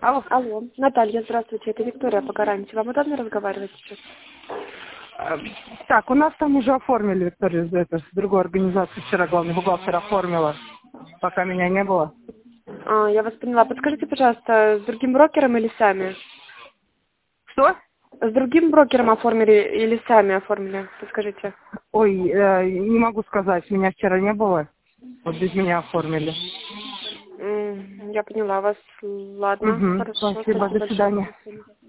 Алло. Алло, Наталья, здравствуйте, это Виктория по гарантии. Вам удобно разговаривать сейчас? Так, у нас там уже оформили, Виктория, это, с другой организации вчера главный бухгалтер оформила, пока меня не было. Я вас поняла. Подскажите, пожалуйста, с другим брокером или сами? Что? С другим брокером оформили или сами оформили? Подскажите. Ой, не могу сказать, меня вчера не было, вот без меня оформили. Я поняла вас. Ладно, Угу, хорошо. спасибо, до Спасибо большое. свидания. До свидания.